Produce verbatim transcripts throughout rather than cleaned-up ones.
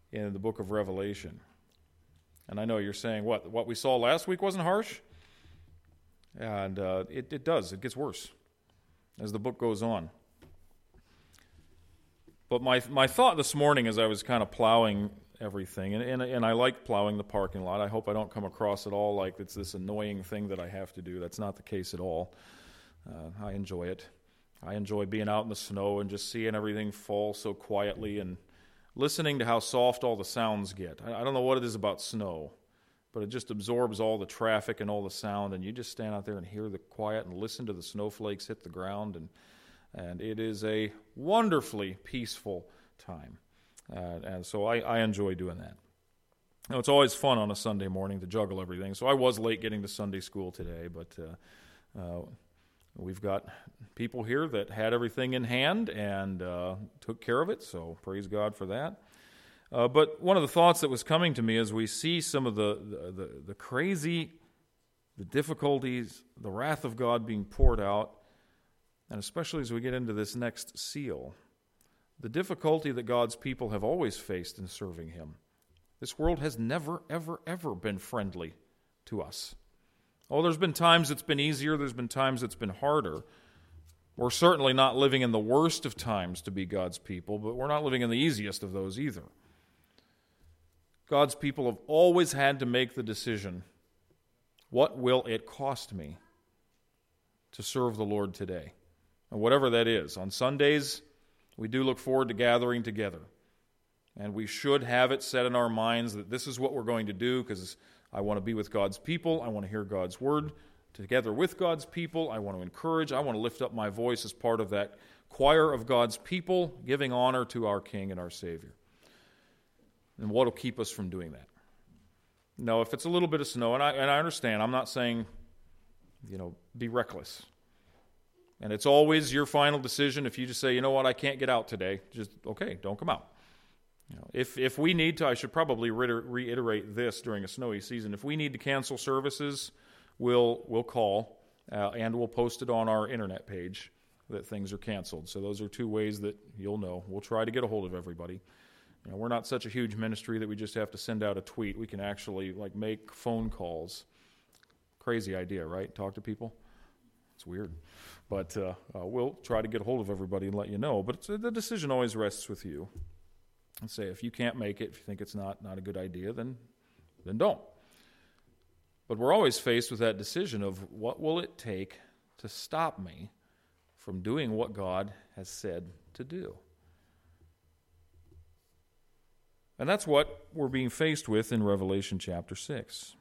in the book of Revelation. And I know you're saying, what, what we saw last week wasn't harsh? And uh, it, it does. It gets worse as the book goes on. But my my thought this morning as I was kind of plowing everything, and, and, and I like plowing the parking lot. I hope I don't come across at all like it's this annoying thing that I have to do. That's not the case at all. Uh, I enjoy it. I enjoy being out in the snow and just seeing everything fall so quietly and listening to how soft all the sounds get. I, I don't know what it is about snow, but it just absorbs all the traffic and all the sound, and you just stand out there and hear the quiet and listen to the snowflakes hit the ground, and and it is a wonderfully peaceful time. Uh, and so I, I enjoy doing that. Now, it's always fun on a Sunday morning to juggle everything. So I was late getting to Sunday school today, but uh, uh, we've got people here that had everything in hand and uh, took care of it, so praise God for that. Uh, but one of the thoughts that was coming to me as we see some of the, the, the, the crazy, the difficulties, the wrath of God being poured out, and especially as we get into this next seal, the difficulty that God's people have always faced in serving Him. This world has never, ever, ever been friendly to us. Oh, there's been times it's been easier, there's been times it's been harder. We're certainly not living in the worst of times to be God's people, but we're not living in the easiest of those either. God's people have always had to make the decision, what will it cost me to serve the Lord today? And whatever that is. On Sundays, we do look forward to gathering together. And we should have it set in our minds that this is what we're going to do because I want to be with God's people. I want to hear God's word together with God's people. I want to encourage. I want to lift up my voice as part of that choir of God's people, giving honor to our King and our Savior. And what will keep us from doing that? No, if it's a little bit of snow, and I, and I understand, I'm not saying, you know, be reckless. And it's always your final decision. If you just say, you know what, I can't get out today, just, okay, don't come out. You know, if if we need to, I should probably reiterate this during a snowy season. If we need to cancel services, we'll we'll call uh, and we'll post it on our internet page that things are canceled. So those are two ways that you'll know. We'll try to get a hold of everybody. You know, we're not such a huge ministry that we just have to send out a tweet. We can actually like make phone calls. Crazy idea, right? Talk to people. It's weird. But uh, uh, we'll try to get a hold of everybody and let you know. But it's, the decision always rests with you. And say, if you can't make it, if you think it's not, not a good idea, then then don't. But we're always faced with that decision of what will it take to stop me from doing what God has said to do. And that's what we're being faced with in Revelation chapter six.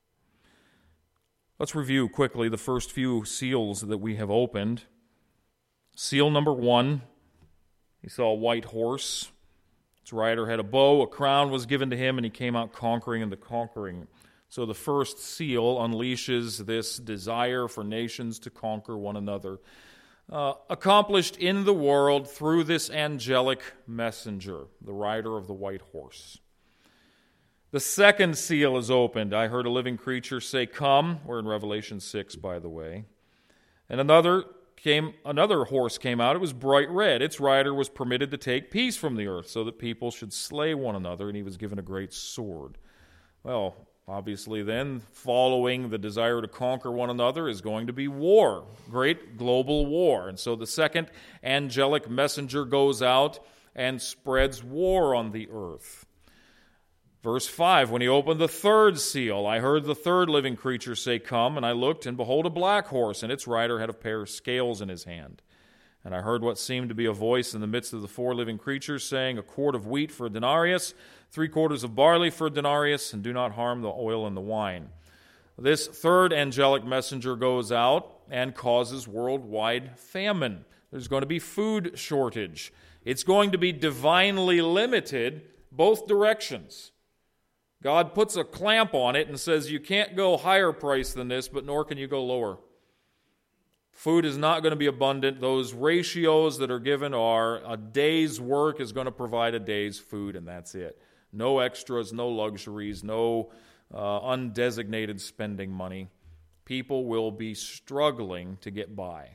Let's review quickly the first few seals that we have opened. Seal number one, he saw a white horse. Its rider had a bow, a crown was given to him, and he came out conquering and the conquering. So the first seal unleashes this desire for nations to conquer one another, uh, accomplished in the world through this angelic messenger, the rider of the white horse. The second seal is opened. I heard a living creature say, "Come." We're in Revelation six, by the way. And another came, another horse came out. It was bright red. Its rider was permitted to take peace from the earth so that people should slay one another, and he was given a great sword. Well, obviously then, following the desire to conquer one another is going to be war, great global war. And so the second angelic messenger goes out and spreads war on the earth. Verse five, when he opened the third seal, I heard the third living creature say, "Come," and I looked, and behold, a black horse, and its rider had a pair of scales in his hand. And I heard what seemed to be a voice in the midst of the four living creatures, saying, "A quart of wheat for a denarius, three quarters of barley for a denarius, and do not harm the oil and the wine." This third angelic messenger goes out and causes worldwide famine. There's going to be food shortage. It's going to be divinely limited both directions. God puts a clamp on it and says, you can't go higher price than this, but nor can you go lower. Food is not going to be abundant. Those ratios that are given are a day's work is going to provide a day's food, and that's it. No extras, no luxuries, no uh, undesignated spending money. People will be struggling to get by.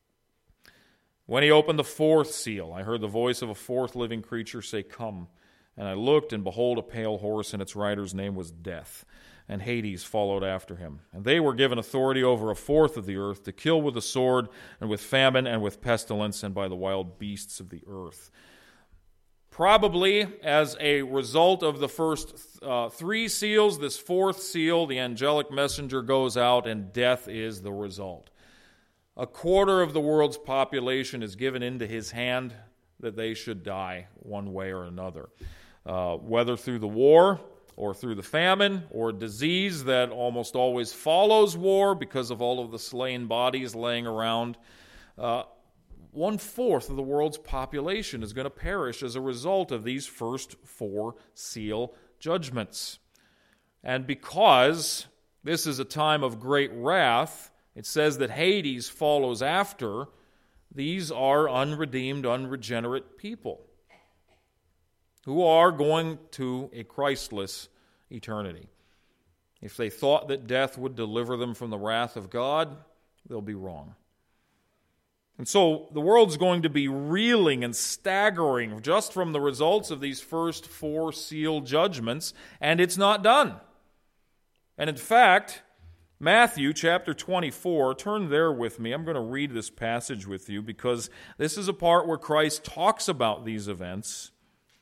When he opened the fourth seal, I heard the voice of a fourth living creature say, "Come." And I looked, and behold, a pale horse, and its rider's name was Death. And Hades followed after him. And they were given authority over a fourth of the earth to kill with the sword, and with famine, and with pestilence, and by the wild beasts of the earth. Probably as a result of the first uh, three seals, this fourth seal, the angelic messenger goes out, and death is the result. A quarter of the world's population is given into his hand that they should die one way or another, uh, whether through the war, or through the famine, or disease that almost always follows war because of all of the slain bodies laying around. Uh, one-fourth of the world's population is going to perish as a result of these first four seal judgments. And because this is a time of great wrath, it says that Hades follows after. These are unredeemed, unregenerate people who are going to a Christless eternity. If they thought that death would deliver them from the wrath of God, they'll be wrong. And so the world's going to be reeling and staggering just from the results of these first four seal judgments, and it's not done. And in fact, Matthew chapter twenty-four, turn there with me. I'm going to read this passage with you because this is a part where Christ talks about these events.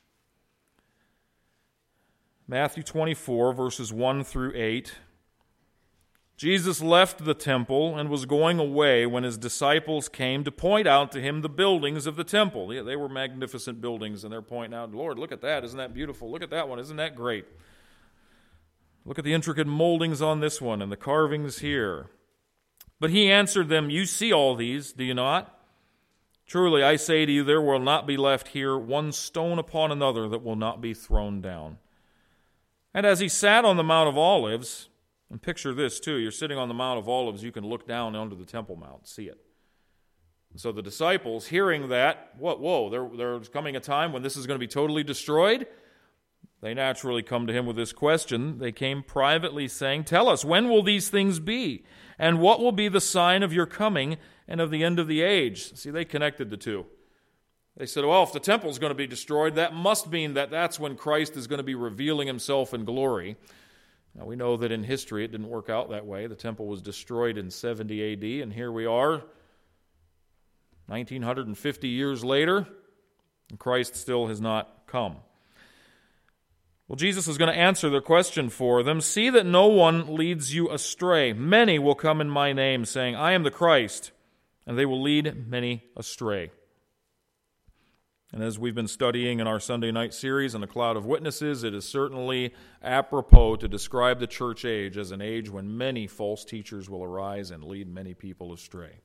Matthew twenty-four, verses one through eight. Jesus left the temple and was going away when his disciples came to point out to him the buildings of the temple. Yeah, they were magnificent buildings, and they're pointing out, Lord, look at that. Isn't that beautiful? Look at that one. Isn't that great? Look at the intricate moldings on this one and the carvings here. But he answered them, you see all these, do you not? Truly, I say to you, there will not be left here one stone upon another that will not be thrown down. And as he sat on the Mount of Olives, and picture this too, you're sitting on the Mount of Olives, you can look down onto the Temple Mount, see it. And so the disciples, hearing that, what, whoa, there, there's coming a time when this is going to be totally destroyed? They naturally come to him with this question. They came privately saying, tell us, when will these things be? And what will be the sign of your coming and of the end of the age? See, they connected the two. They said, well, if the temple is going to be destroyed, that must mean that that's when Christ is going to be revealing himself in glory. Now, we know that in history it didn't work out that way. The temple was destroyed in seventy A D, and here we are, nineteen fifty years later, and Christ still has not come. Well, Jesus is going to answer their question for them. See that no one leads you astray. Many will come in my name, saying, I am the Christ, and they will lead many astray. And as we've been studying in our Sunday night series on the cloud of witnesses, it is certainly apropos to describe the church age as an age when many false teachers will arise and lead many people astray.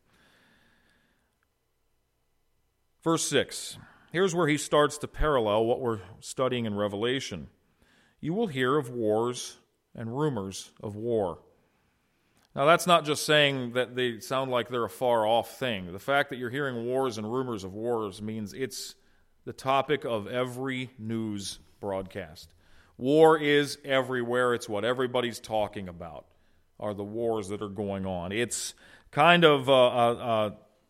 Verse six, here's where he starts to parallel what we're studying in Revelation. You will hear of wars and rumors of war. Now, that's not just saying that they sound like they're a far-off thing. The fact that you're hearing wars and rumors of wars means it's the topic of every news broadcast. War is everywhere. It's what everybody's talking about, are the wars that are going on. It's kind of, uh, uh, uh,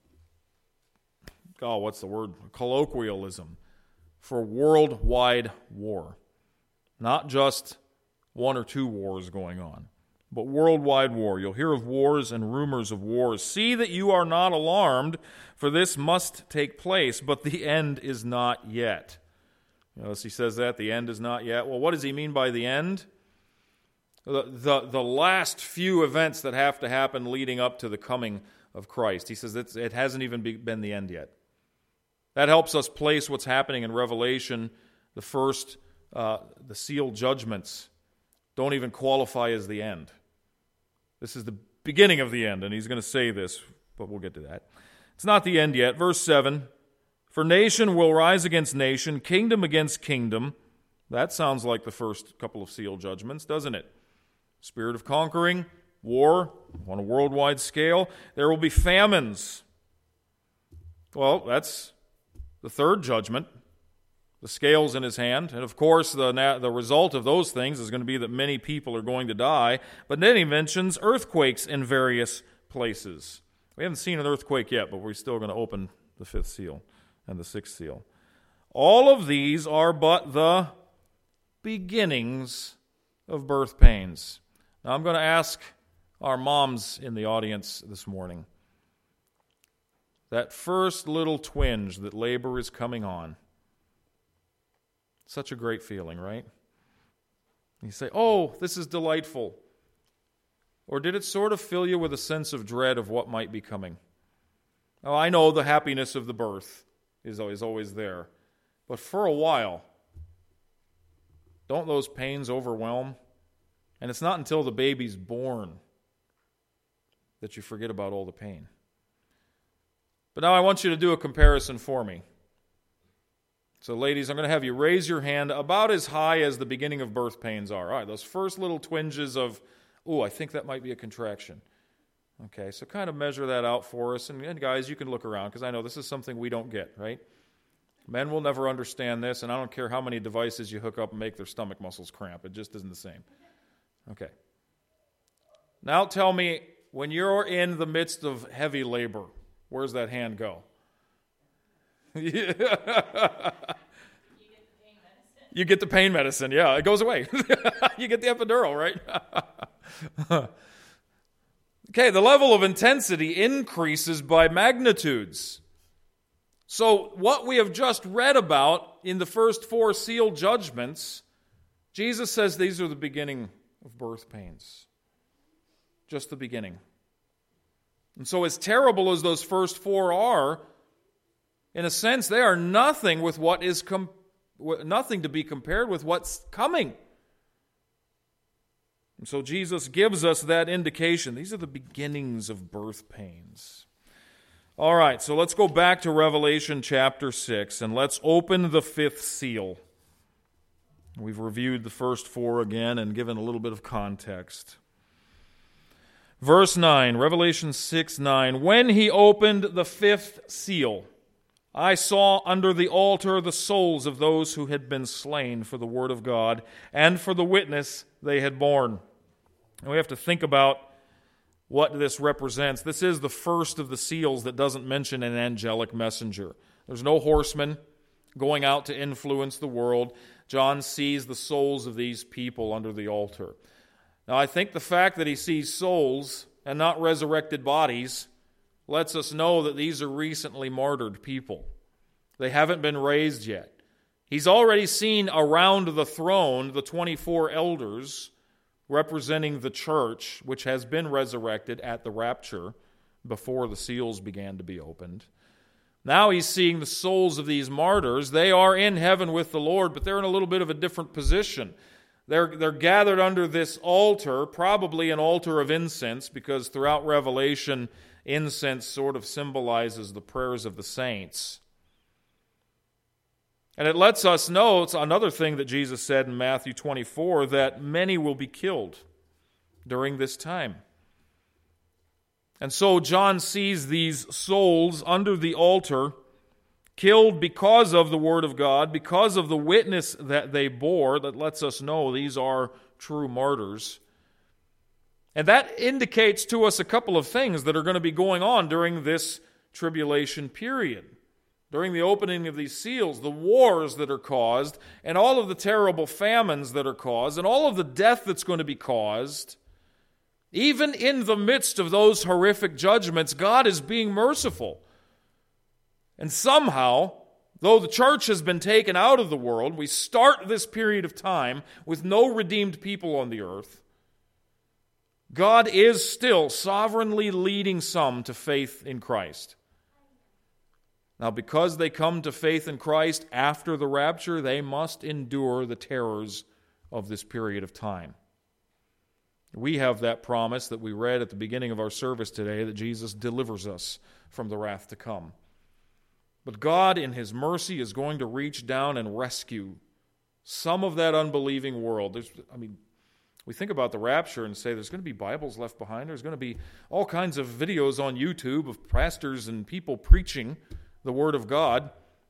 oh, what's the word? Colloquialism for worldwide war. Not just one or two wars going on, but worldwide war. You'll hear of wars and rumors of wars. See that you are not alarmed, for this must take place, but the end is not yet. You know, as he says that, the end is not yet. Well, what does he mean by the end? The, the, the last few events that have to happen leading up to the coming of Christ. He says it's, it hasn't even be, been the end yet. That helps us place what's happening in Revelation. The first, uh, the sealed judgments don't even qualify as the end. This is the beginning of the end, and he's going to say this, but we'll get to that. It's not the end yet. Verse seven, for nation will rise against nation, kingdom against kingdom. That sounds like the first couple of seal judgments, doesn't it? Spirit of conquering, war on a worldwide scale. There will be famines. Well, that's the third judgment. The scales in his hand. And of course, the, the result of those things is going to be that many people are going to die. But then he mentions earthquakes in various places. We haven't seen an earthquake yet, but we're still going to open the fifth seal and the sixth seal. All of these are but the beginnings of birth pains. Now I'm going to ask our moms in the audience this morning, that first little twinge that labor is coming on. Such a great feeling, right? You say, oh, this is delightful. Or did it sort of fill you with a sense of dread of what might be coming? Now, I know the happiness of the birth is always, always there. But for a while, don't those pains overwhelm? And it's not until the baby's born that you forget about all the pain. But now I want you to do a comparison for me. So ladies, I'm going to have you raise your hand about as high as the beginning of birth pains are. All right, those first little twinges of, oh, I think that might be a contraction. Okay, so kind of measure that out for us. And, and guys, you can look around because I know this is something we don't get, right? Men will never understand this, and I don't care how many devices you hook up and make their stomach muscles cramp. It just isn't the same. Okay. Now tell me, when you're in the midst of heavy labor, where's that hand go? You get the pain medicine. Yeah, it goes away. You get the epidural, right? Okay, the level of intensity increases by magnitudes. So what we have just read about in the first four seal judgments, Jesus says these are the beginning of birth pains. Just the beginning. And so as terrible as those first four are, in a sense, they are nothing with what is com- nothing to be compared with what's coming. And so Jesus gives us that indication. These are the beginnings of birth pains. All right, so let's go back to Revelation chapter six, and let's open the fifth seal. We've reviewed the first four again and given a little bit of context. Verse nine, Revelation six nine, when he opened the fifth seal, I saw under the altar the souls of those who had been slain for the word of God and for the witness they had borne. And we have to think about what this represents. This is the first of the seals that doesn't mention an angelic messenger. There's no horseman going out to influence the world. John sees the souls of these people under the altar. Now, I think the fact that he sees souls and not resurrected bodies lets us know that these are recently martyred people. They haven't been raised yet. He's already seen around the throne the twenty-four elders representing the church, which has been resurrected at the rapture before the seals began to be opened. Now he's seeing the souls of these martyrs. They are in heaven with the Lord, but they're in a little bit of a different position. They're, they're gathered under this altar, probably an altar of incense, because throughout Revelation, incense sort of symbolizes the prayers of the saints. And it lets us know, it's another thing that Jesus said in Matthew twenty-four, that many will be killed during this time. And so John sees these souls under the altar, killed because of the Word of God, because of the witness that they bore, that lets us know these are true martyrs. And that indicates to us a couple of things that are going to be going on during this tribulation period. During the opening of these seals, the wars that are caused, and all of the terrible famines that are caused, and all of the death that's going to be caused, even in the midst of those horrific judgments, God is being merciful. And somehow, though the church has been taken out of the world, we start this period of time with no redeemed people on the earth. God is still sovereignly leading some to faith in Christ. Now, because they come to faith in Christ after the rapture, they must endure the terrors of this period of time. We have that promise that we read at the beginning of our service today, that Jesus delivers us from the wrath to come. But God, in His mercy, is going to reach down and rescue some of that unbelieving world. There's, I mean, we think about the rapture and say there's going to be Bibles left behind. There's going to be all kinds of videos on YouTube of pastors and people preaching the Word of God.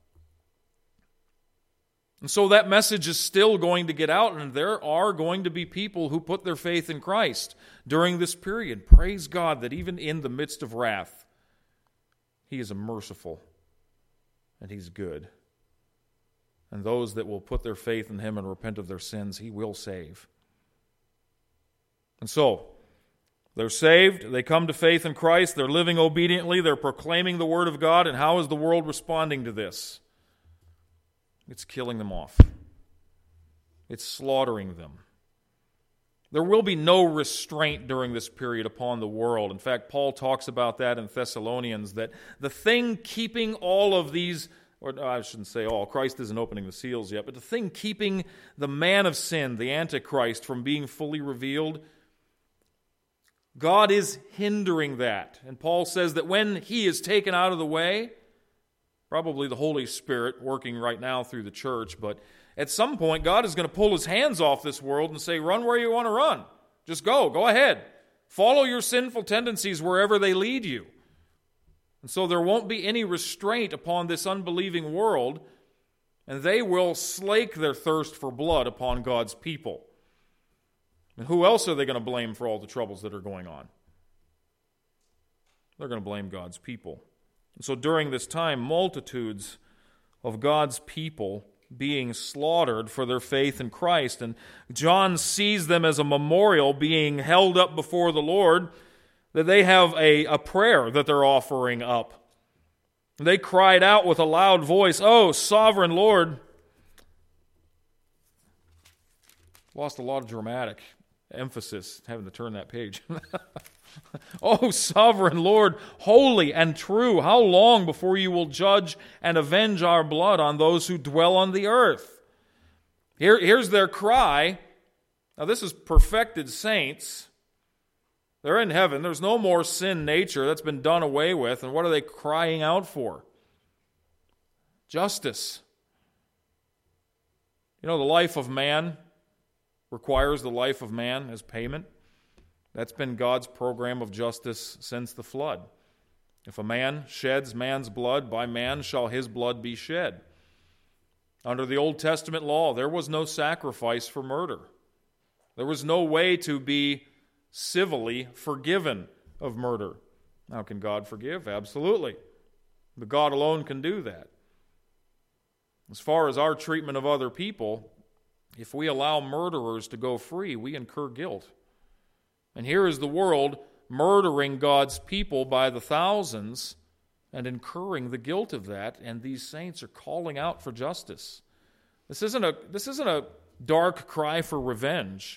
And so that message is still going to get out, and there are going to be people who put their faith in Christ during this period. Praise God that even in the midst of wrath, He is merciful and He's good. And those that will put their faith in him and repent of their sins, he will save. And so, they're saved, they come to faith in Christ, they're living obediently, they're proclaiming the Word of God, and how is the world responding to this? It's killing them off. It's slaughtering them. There will be no restraint during this period upon the world. In fact, Paul talks about that in Thessalonians, that the thing keeping all of these, or I shouldn't say all, Christ isn't opening the seals yet, but the thing keeping the man of sin, the Antichrist, from being fully revealed, God is hindering that. And Paul says that when he is taken out of the way, probably the Holy Spirit working right now through the church, but at some point God is going to pull his hands off this world and say, run where you want to run. Just go. Go ahead. Follow your sinful tendencies wherever they lead you. And so there won't be any restraint upon this unbelieving world, and they will slake their thirst for blood upon God's people. And who else are they going to blame for all the troubles that are going on? They're going to blame God's people. And so during this time, multitudes of God's people being slaughtered for their faith in Christ. And John sees them as a memorial being held up before the Lord, that they have a, a prayer that they're offering up. They cried out with a loud voice, "Oh, sovereign Lord." Lost a lot of dramatic emphasis having to turn that page. "Oh, sovereign Lord, holy and true, how long before you will judge and avenge our blood on those who dwell on the earth?" Here, here's their cry. Now, this is perfected saints. They're in heaven. There's no more sin nature. That's been done away with. And what are they crying out for? Justice. You know, the life of man requires the life of man as payment. That's been God's program of justice since the flood. If a man sheds man's blood, by man shall his blood be shed. Under the Old Testament law, there was no sacrifice for murder. There was no way to be civilly forgiven of murder. Now, can God forgive? Absolutely. But God alone can do that. As far as our treatment of other people, if we allow murderers to go free, we incur guilt. And here is the world murdering God's people by the thousands and incurring the guilt of that, and these saints are calling out for justice. This isn't a, this isn't a dark cry for revenge.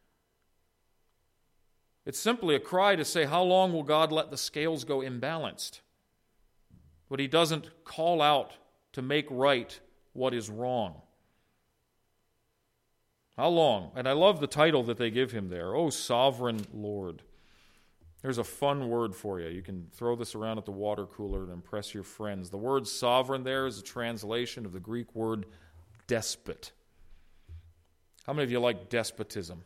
It's simply a cry to say, how long will God let the scales go imbalanced? But he doesn't call out to make right what is wrong. How long? And I love the title that they give him there, "Oh, Sovereign Lord." There's a fun word for you. You can throw this around at the water cooler and impress your friends. The word sovereign there is a translation of the Greek word despot. How many of you like despotism?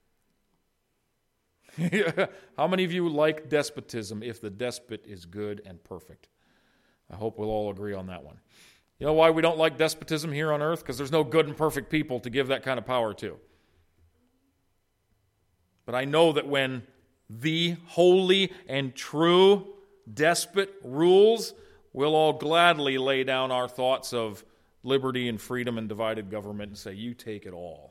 How many of you like despotism if the despot is good and perfect? I hope we'll all agree on that one. You know why we don't like despotism here on earth? Because there's no good and perfect people to give that kind of power to. But I know that when the holy and true despot rules, we'll all gladly lay down our thoughts of liberty and freedom and divided government and say, you take it all.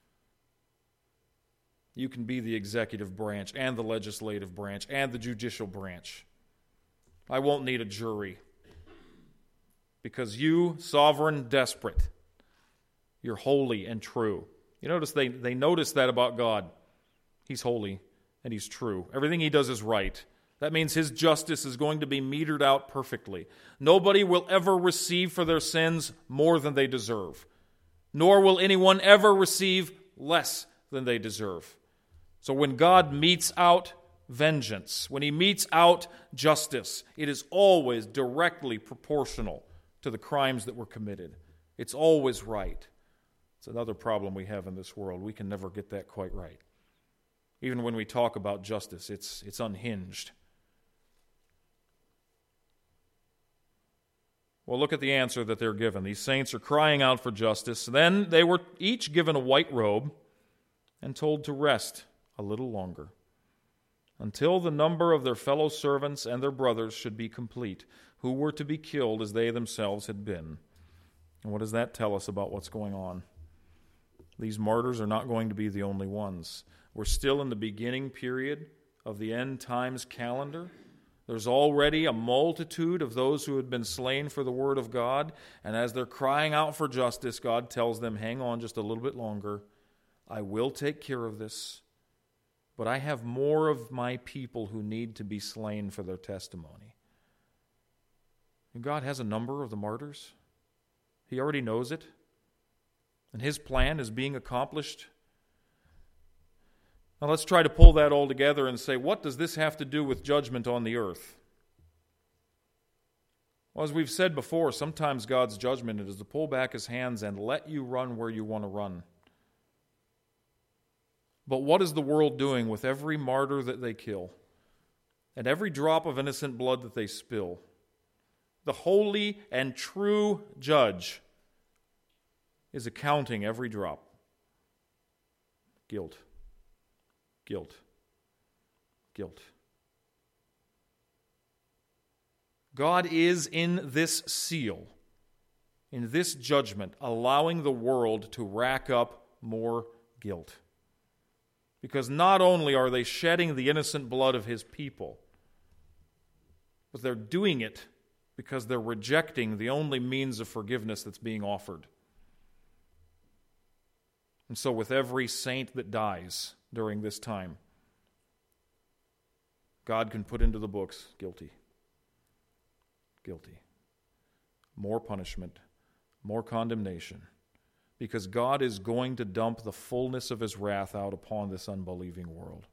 You can be the executive branch and the legislative branch and the judicial branch. I won't need a jury. Because you, sovereign despot, you're holy and true. You notice they, they notice that about God. He's holy and he's true. Everything he does is right. That means his justice is going to be metered out perfectly. Nobody will ever receive for their sins more than they deserve. Nor will anyone ever receive less than they deserve. So when God metes out vengeance, when he metes out justice, it is always directly proportional to the crimes that were committed. It's always right. It's another problem we have in this world. We can never get that quite right. Even when we talk about justice, it's, it's unhinged. Well, look at the answer that they're given. These saints are crying out for justice. Then they were each given a white robe and told to rest a little longer, until the number of their fellow servants and their brothers should be complete, who were to be killed as they themselves had been. And what does that tell us about what's going on? These martyrs are not going to be the only ones. We're still in the beginning period of the end times calendar. There's already a multitude of those who had been slain for the word of God, and as they're crying out for justice, God tells them, hang on just a little bit longer. I will take care of this, but I have more of my people who need to be slain for their testimony. And God has a number of the martyrs. He already knows it. And his plan is being accomplished. Now let's try to pull that all together and say, what does this have to do with judgment on the earth? Well, as we've said before, sometimes God's judgment is to pull back his hands and let you run where you want to run. But what is the world doing with every martyr that they kill and every drop of innocent blood that they spill? The holy and true judge is accounting every drop. Guilt. Guilt. Guilt. God is in this seal, in this judgment, allowing the world to rack up more guilt. Because not only are they shedding the innocent blood of his people, but they're doing it because they're rejecting the only means of forgiveness that's being offered. And so with every saint that dies during this time, God can put into the books, guilty, guilty. More punishment, more condemnation, because God is going to dump the fullness of his wrath out upon this unbelieving world.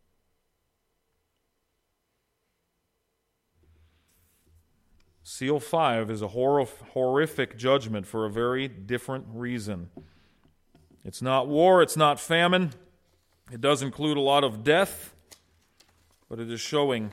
Seal five is a hor- horrific judgment for a very different reason. It's not war, it's not famine. It does include a lot of death, but it is showing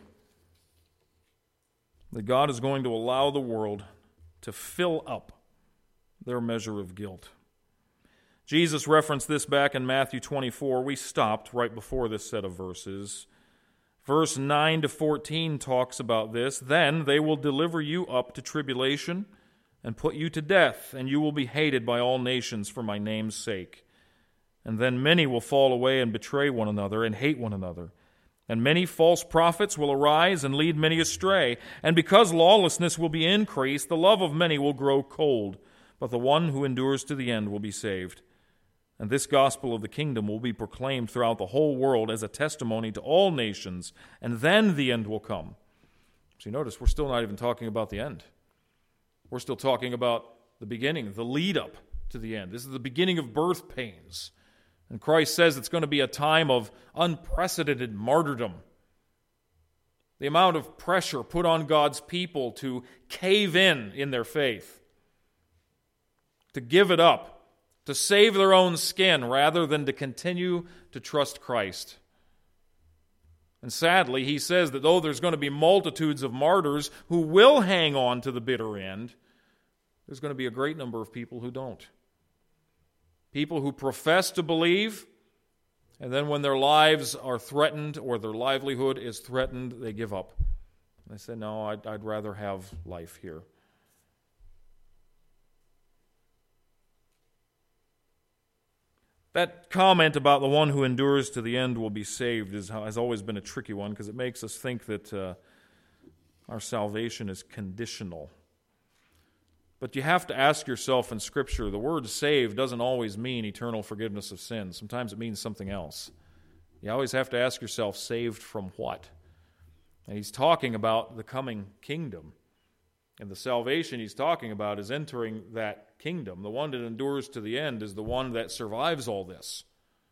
that God is going to allow the world to fill up their measure of guilt. Jesus referenced this back in Matthew twenty-four. We stopped right before this set of verses. Verse nine to fourteen talks about this. Then they will deliver you up to tribulation and put you to death, and you will be hated by all nations for my name's sake. And then many will fall away and betray one another and hate one another. And many false prophets will arise and lead many astray. And because lawlessness will be increased, the love of many will grow cold. But the one who endures to the end will be saved. And this gospel of the kingdom will be proclaimed throughout the whole world as a testimony to all nations. And then the end will come. So you notice we're still not even talking about the end. We're still talking about the beginning, the lead up to the end. This is the beginning of birth pains. And Christ says it's going to be a time of unprecedented martyrdom. The amount of pressure put on God's people to cave in in their faith, to give it up, to save their own skin rather than to continue to trust Christ. And sadly, he says that though there's going to be multitudes of martyrs who will hang on to the bitter end, there's going to be a great number of people who don't. People who profess to believe, and then when their lives are threatened or their livelihood is threatened, they give up. They say, no, I'd, I'd rather have life here. That comment about the one who endures to the end will be saved is, has always been a tricky one because it makes us think that uh, our salvation is conditional. But you have to ask yourself in Scripture, the word saved doesn't always mean eternal forgiveness of sins. Sometimes it means something else. You always have to ask yourself, saved from what? And he's talking about the coming kingdom. And the salvation he's talking about is entering that kingdom. The one that endures to the end is the one that survives all this.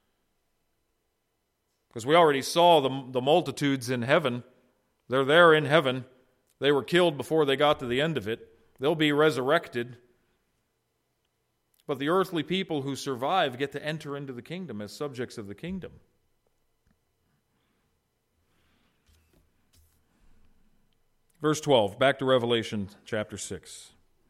Because we already saw the, the multitudes in heaven. They're there in heaven. They were killed before they got to the end of it. They'll be resurrected. But the earthly people who survive get to enter into the kingdom as subjects of the kingdom. Verse twelve, back to Revelation chapter six.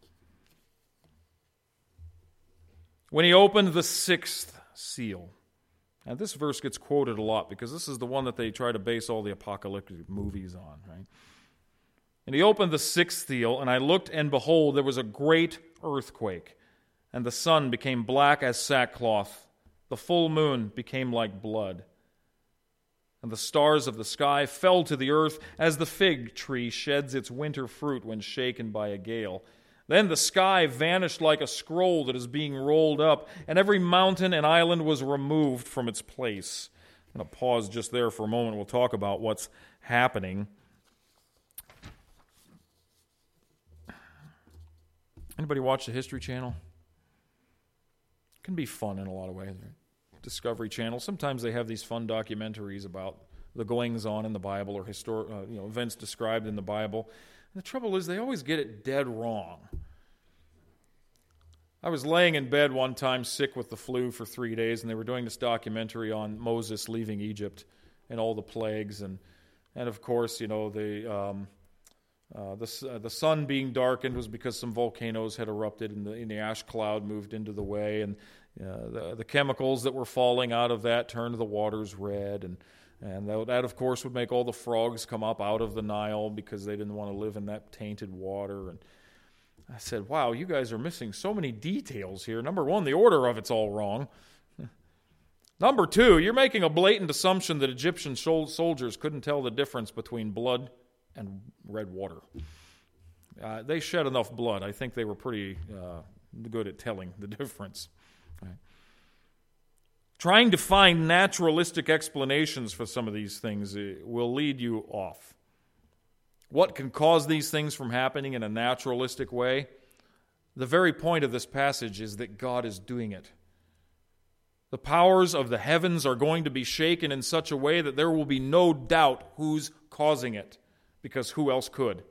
When he opened the sixth seal. Now this verse gets quoted a lot because this is the one that they try to base all the apocalyptic movies on, right? And he opened the sixth seal, and I looked, and behold, there was a great earthquake. and the sun became black as sackcloth. The full moon became like blood. And the stars of the sky fell to the earth as the fig tree sheds its winter fruit when shaken by a gale. Then the sky vanished like a scroll that is being rolled up, and every mountain and island was removed from its place. I'm going to pause just there for a moment. We'll talk about what's happening. Anybody watch the History Channel? It can be fun in a lot of ways. Discovery Channel. Sometimes they have these fun documentaries about the goings-on in the Bible or histor- uh, you know, events described in the Bible. And the trouble is they always get it dead wrong. I was laying in bed one time sick with the flu for three days, and they were doing this documentary on Moses leaving Egypt and all the plagues. And, and of course, you know, the, um, uh, the, uh, the sun being darkened was because some volcanoes had erupted and the, and the ash cloud moved into the way. And Uh, the, the chemicals that were falling out of that turned the waters red, and and that, that, of course, would make all the frogs come up out of the Nile because they didn't want to live in that tainted water. And I said, wow, you guys are missing so many details here. Number one, the order of it's all wrong. Number two, you're making a blatant assumption that Egyptian soldiers couldn't tell the difference between blood and red water. Uh, they shed enough blood. I think they were pretty uh, good at telling the difference. Right. Trying to find naturalistic explanations for some of these things will lead you off. What can cause these things from happening in a naturalistic way? The very point of this passage is that God is doing it. The powers of the heavens are going to be shaken in such a way that there will be no doubt who's causing it, because who else could?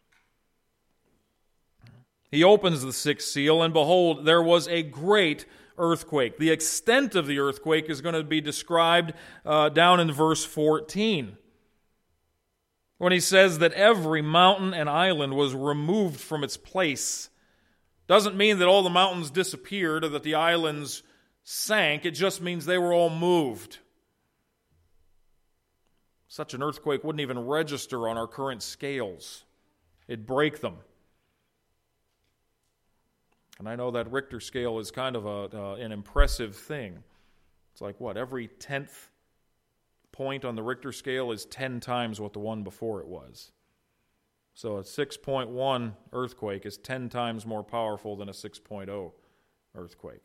He opens the sixth seal, and behold, there was a great earthquake. The extent of the earthquake is going to be described uh, down in verse fourteen, when he says that every mountain and island was removed from its place. Doesn't mean that all the mountains disappeared or that the islands sank. It just means they were all moved. Such an earthquake wouldn't even register on our current scales. It'd break them. And I know that Richter scale is kind of a, uh, an impressive thing. It's like, what, every tenth point on the Richter scale is ten times what the one before it was. So a six point one earthquake is ten times more powerful than a six point oh earthquake.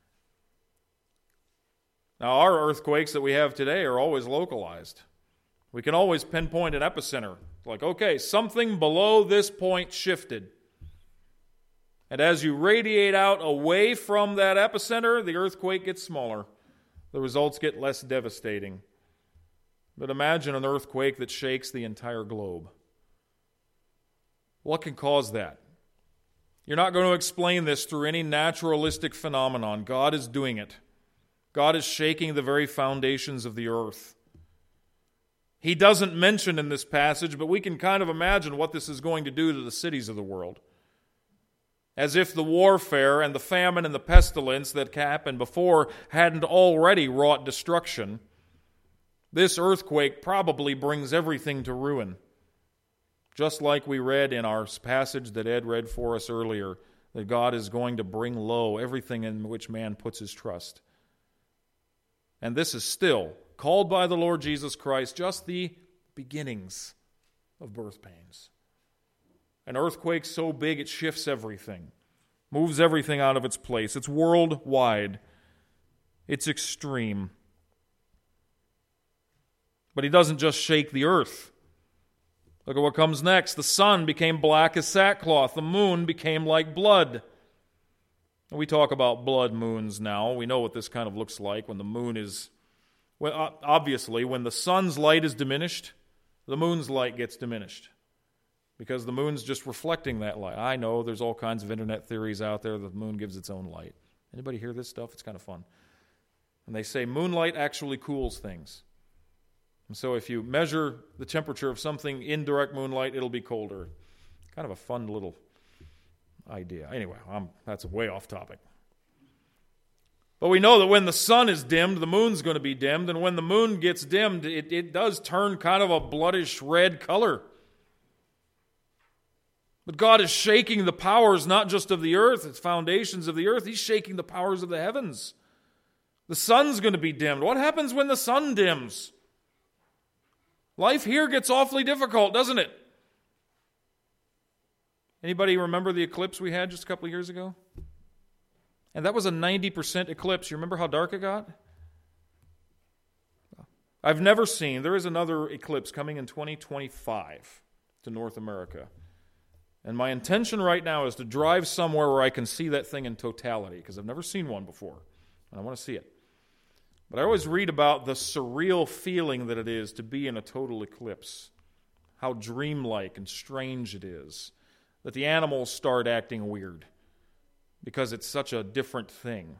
Now, our earthquakes that we have today are always localized. We can always pinpoint an epicenter. Like, okay, something below this point shifted. And as you radiate out away from that epicenter, the earthquake gets smaller. The results get less devastating. But imagine an earthquake that shakes the entire globe. What can cause that? You're not going to explain this through any naturalistic phenomenon. God is doing it. God is shaking the very foundations of the earth. He doesn't mention in this passage, but we can kind of imagine what this is going to do to the cities of the world. As if the warfare and the famine and the pestilence that happened before hadn't already wrought destruction, this earthquake probably brings everything to ruin. Just like we read in our passage that Ed read for us earlier, that God is going to bring low everything in which man puts his trust. And this is still, called by the Lord Jesus Christ, just the beginnings of birth pains. An earthquake so big it shifts everything, moves everything out of its place. It's worldwide. It's extreme. But he doesn't just shake the earth. Look at what comes next. The sun became black as sackcloth. The moon became like blood. We talk about blood moons now. We know what this kind of looks like when the moon is... Well, obviously, when the sun's light is diminished, the moon's light gets diminished. Because the moon's just reflecting that light. I know there's all kinds of internet theories out there that the moon gives its own light. Anybody hear this stuff? It's kind of fun. And they say moonlight actually cools things. And so if you measure the temperature of something in direct moonlight, it'll be colder. Kind of a fun little idea. Anyway, I'm, that's way off topic. But we know that when the sun is dimmed, the moon's going to be dimmed. And when the moon gets dimmed, it, it does turn kind of a bloodish red color. But God is shaking the powers not just of the earth, its foundations of the earth. He's shaking the powers of the heavens. The sun's going to be dimmed. What happens when the sun dims? Life here gets awfully difficult, doesn't it? Anybody remember the eclipse we had just a couple of years ago? And that was a ninety percent eclipse. You remember how dark it got? I've never seen, there is another eclipse coming in twenty twenty-five to North America. And my intention right now is to drive somewhere where I can see that thing in totality, because I've never seen one before, and I want to see it. But I always read about the surreal feeling that it is to be in a total eclipse, how dreamlike and strange it is, that the animals start acting weird because it's such a different thing.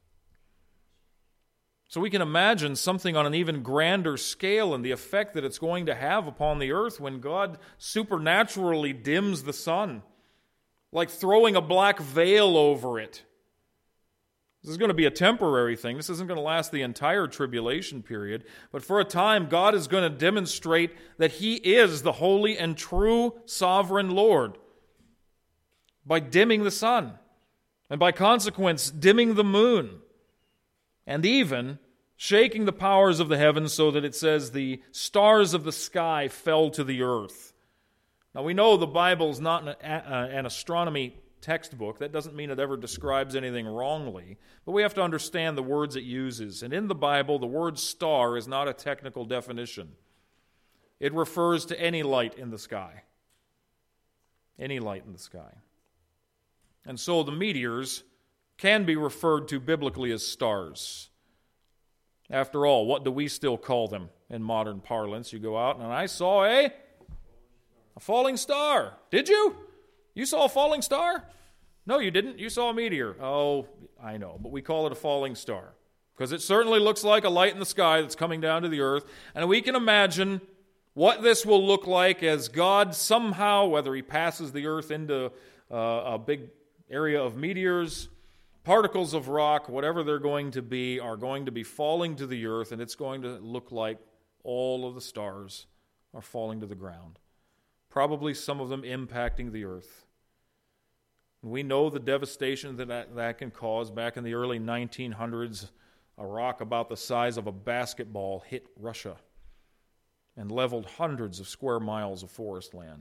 So we can imagine something on an even grander scale and the effect that it's going to have upon the earth when God supernaturally dims the sun, like throwing a black veil over it. This is going to be a temporary thing. This isn't going to last the entire tribulation period. But for a time, God is going to demonstrate that He is the holy and true sovereign Lord by dimming the sun, and by consequence, dimming the moon, and even shaking the powers of the heavens so that it says the stars of the sky fell to the earth. Now we know the Bible is not an, uh, an astronomy textbook. That doesn't mean it ever describes anything wrongly, but we have to understand the words it uses. And in the Bible, the word star is not a technical definition. It refers to any light in the sky. Any light in the sky. And so the meteors can be referred to biblically as stars. After all, what do we still call them in modern parlance? You go out and I saw a, a falling star. Did you? You saw a falling star? No, you didn't. You saw a meteor. Oh, I know, but we call it a falling star because it certainly looks like a light in the sky that's coming down to the earth. And we can imagine what this will look like as God somehow, whether He passes the earth into uh, a big area of meteors, particles of rock, whatever they're going to be, are going to be falling to the earth, and it's going to look like all of the stars are falling to the ground. Probably some of them impacting the earth. We know the devastation that, that that can cause. Back in the early nineteen hundreds, a rock about the size of a basketball hit Russia and leveled hundreds of square miles of forest land.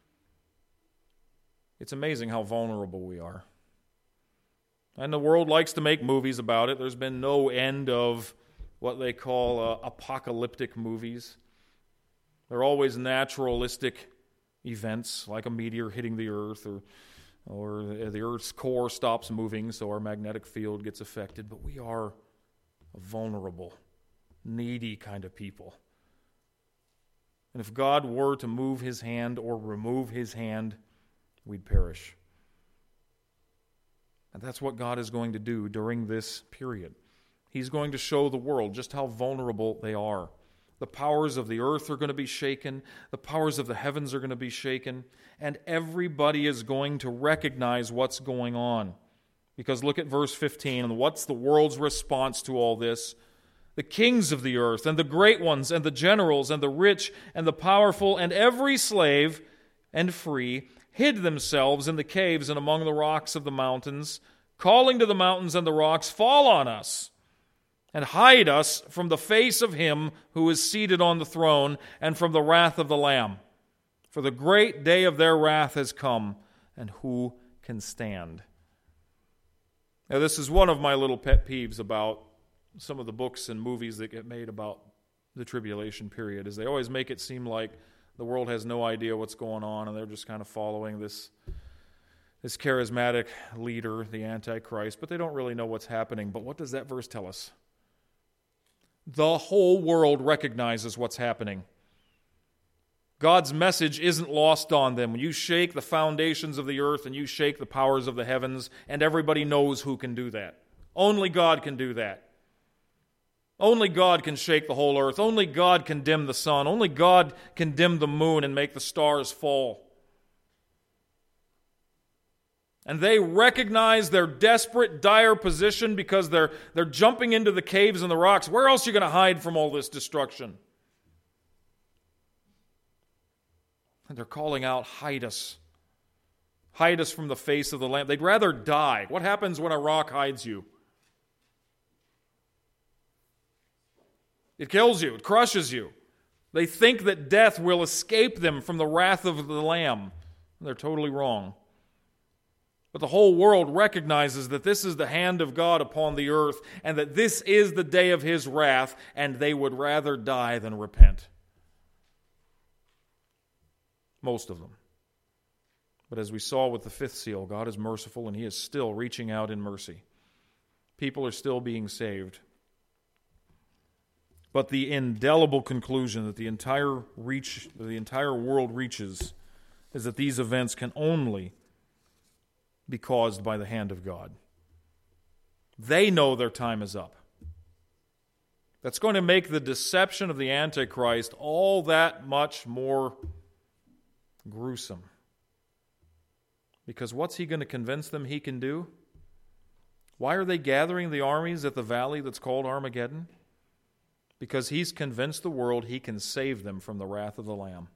It's amazing how vulnerable we are. And the world likes to make movies about it. There's been no end of what they call uh, apocalyptic movies. They're always naturalistic events, like a meteor hitting the earth, or, or the earth's core stops moving, so our magnetic field gets affected. But we are a vulnerable, needy kind of people. And if God were to move His hand or remove His hand, we'd perish. And that's what God is going to do during this period. He's going to show the world just how vulnerable they are. The powers of the earth are going to be shaken. The powers of the heavens are going to be shaken. And everybody is going to recognize what's going on. Because look at verse fifteen, and what's the world's response to all this? The kings of the earth, and the great ones, and the generals, and the rich, and the powerful, and every slave and free, hid themselves in the caves and among the rocks of the mountains, calling to the mountains and the rocks, fall on us, and hide us from the face of Him who is seated on the throne, and from the wrath of the Lamb. For the great day of their wrath has come, and who can stand? Now, this is one of my little pet peeves about some of the books and movies that get made about the tribulation period, is they always make it seem like the world has no idea what's going on, and they're just kind of following this, this charismatic leader, the Antichrist, but they don't really know what's happening. But what does that verse tell us? The whole world recognizes what's happening. God's message isn't lost on them. When you shake the foundations of the earth and you shake the powers of the heavens, and everybody knows who can do that. Only God can do that. Only God can shake the whole earth. Only God can dim the sun. Only God can dim the moon and make the stars fall. And they recognize their desperate, dire position because they're, they're jumping into the caves and the rocks. Where else are you going to hide from all this destruction? And they're calling out, hide us. hide us from the face of the Lamb. They'd rather die. What happens when a rock hides you? It kills you. It crushes you. They think that death will escape them from the wrath of the Lamb. They're totally wrong. But the whole world recognizes that this is the hand of God upon the earth and that this is the day of His wrath, and they would rather die than repent. Most of them. But as we saw with the fifth seal, God is merciful and He is still reaching out in mercy. People are still being saved. But the indelible conclusion that the entire reach, the entire world reaches is that these events can only be caused by the hand of God. They know their time is up. That's going to make the deception of the Antichrist all that much more gruesome. Because what's he going to convince them he can do? Why are they gathering the armies at the valley that's called Armageddon? Because he's convinced the world he can save them from the wrath of the Lamb.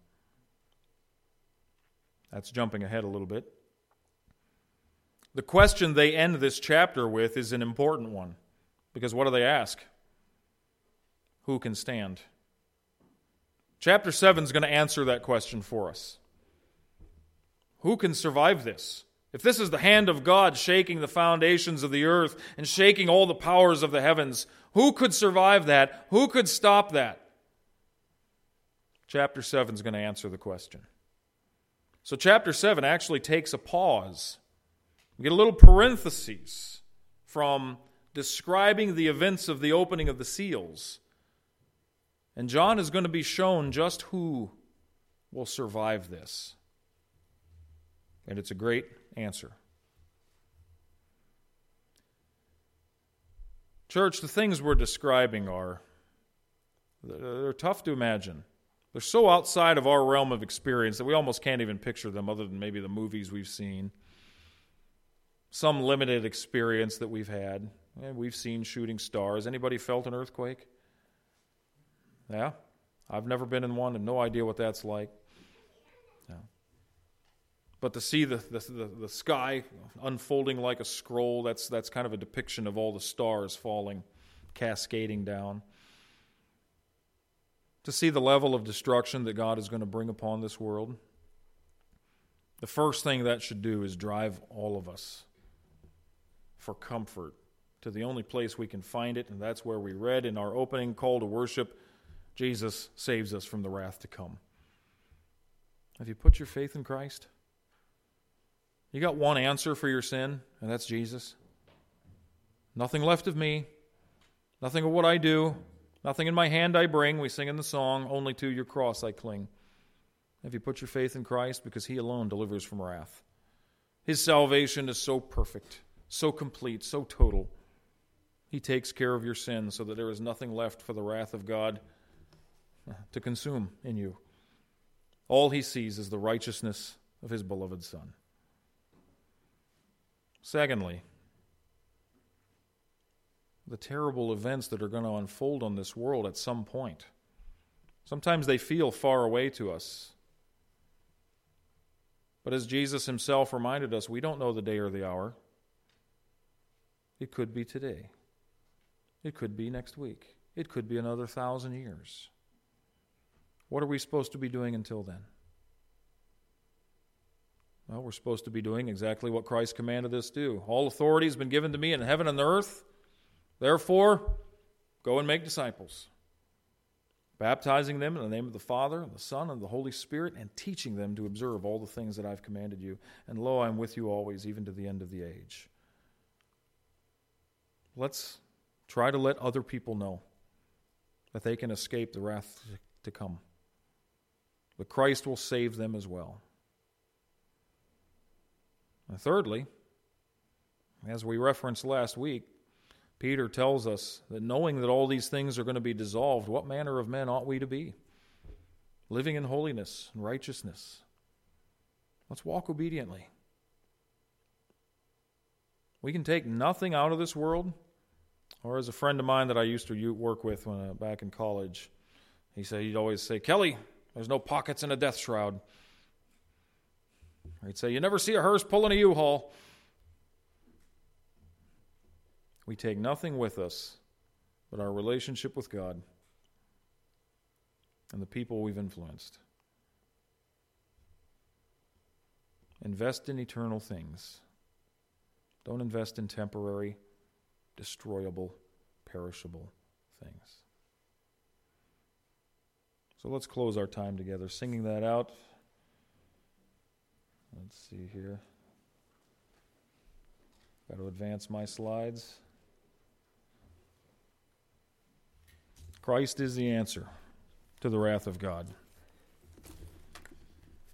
That's jumping ahead a little bit. The question they end this chapter with is an important one. Because what do they ask? Who can stand? Chapter seven is going to answer that question for us. Who can survive this? If this is the hand of God shaking the foundations of the earth and shaking all the powers of the heavens, who could survive that? Who could stop that? Chapter seven is going to answer the question. So chapter seven actually takes a pause. We get a little parenthesis from describing the events of the opening of the seals. And John is going to be shown just who will survive this. And it's a great answer. Church, the things we're describing are, they're tough to imagine. They're so outside of our realm of experience that we almost can't even picture them other than maybe the movies we've seen. Some limited experience that we've had. And we've seen shooting stars. Anybody felt an earthquake? Yeah? I've never been in one and no idea what that's like. Yeah. But to see the, the, the, the sky unfolding like a scroll, that's, that's kind of a depiction of all the stars falling, cascading down. To see the level of destruction that God is going to bring upon this world, the first thing that should do is drive all of us for comfort to the only place we can find it, and that's where we read in our opening call to worship, Jesus saves us from the wrath to come. Have you put your faith in Christ? You got one answer for your sin, and that's Jesus. Nothing left of me, nothing of what I do, nothing in my hand I bring. We sing in the song, only to your cross I cling. Have you put your faith in Christ? Because He alone delivers from wrath. His salvation is so perfect, so complete, so total. He takes care of your sins so that there is nothing left for the wrath of God to consume in you. All He sees is the righteousness of His beloved Son. Secondly, the terrible events that are going to unfold on this world at some point. Sometimes they feel far away to us. But as Jesus Himself reminded us, we don't know the day or the hour. It could be today. It could be next week. It could be another thousand years. What are we supposed to be doing until then? Well, we're supposed to be doing exactly what Christ commanded us to do. All authority has been given to me in heaven and earth. Therefore, go and make disciples, baptizing them in the name of the Father, and the Son, and the Holy Spirit, and teaching them to observe all the things that I've commanded you. And lo, I'm with you always, even to the end of the age. Let's try to let other people know that they can escape the wrath to come. But Christ will save them as well. And thirdly, as we referenced last week, Peter tells us that knowing that all these things are going to be dissolved, what manner of men ought we to be? Living in holiness and righteousness. Let's walk obediently. We can take nothing out of this world. Or as a friend of mine that I used to work with when uh, back in college, he said, he'd always say, Kelly, there's no pockets in a death shroud. He'd say, you never see a hearse pulling a U-Haul. We take nothing with us but our relationship with God and the people we've influenced. Invest in eternal things. Don't invest in temporary, destroyable, perishable things. So let's close our time together singing that out. Let's see here. Got to advance my slides. Christ is the answer to the wrath of God.